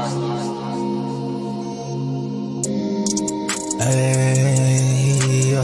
Hey,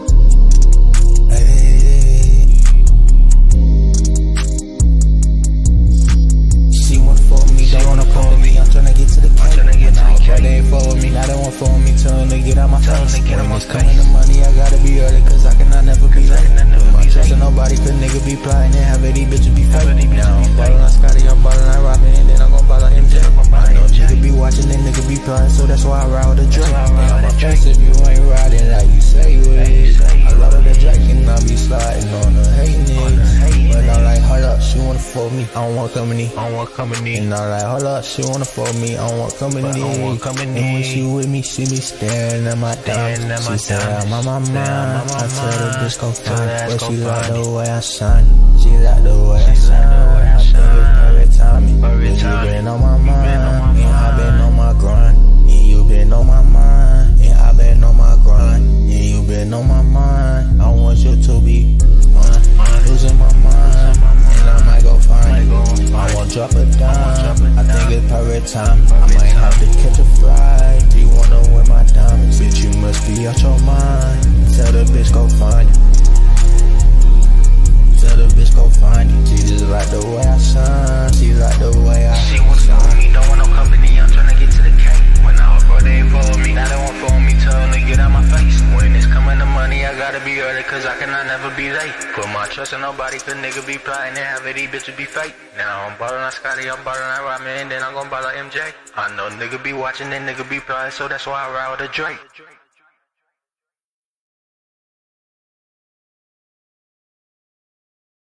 she wanna fuck me, don't wanna fuck me. I'm tryna get to the cake. But they ain't fuck with me, now they won't fuck with me. Tellin' to get out my face. When it's coming to money, I gotta be early, cause I cannot never be late. Put my trust in nobody, cause nigga be plotting and have it, these bitches be fake. Now I'm ballin' like Scotty, I'm ballin' like Robin, and then I'm gon' ball like MJ. I know nigga be watching, then nigga be plotting, so that's why I ride with a Drake. Now my face if you ain't riding like you say you is. I love the Drake and I be sliding on the hate niggas. But I'm like, hold up, she wanna fuck me, I don't want company. And I'm like, hold up, she wanna fuck me, I don't want company. And when she with me, she be staring at my diamonds. She say I'm on my mind, I tell the bitch go find it. But she like the way I shine, she like the way I shine. I think it's perfect timing, and you been on my mind, and I been on my grind. And you been on my mind, and I been on my grind. And you been on my mind, I want you to be mine. Losing my mind, and I might go find it. I won't drop a dime, I think it's perfect time. I might have to catch a flight. Do you wanna win my diamonds? Bitch, you must be out your mind. Tell the bitch go find it. Tell the bitch go find it. She just like the way I shine, she like the way I She wanna fuck with me, don't want no company, I'm tryna get to the cake. When I was broke, they ain't fuck with me, now they won't fuck with me, tell them to get out my face. When it's coming to money, I gotta be early, cause I cannot never be late. Put my trust in nobody, cause nigga be plotting and have it, these bitches be fake. Now I'm ballin' like Scotty, I'm ballin' like Robin, and then I'm gon' ball like MJ. I know nigga be watching, and nigga be plotting, so that's why I ride with a Drake.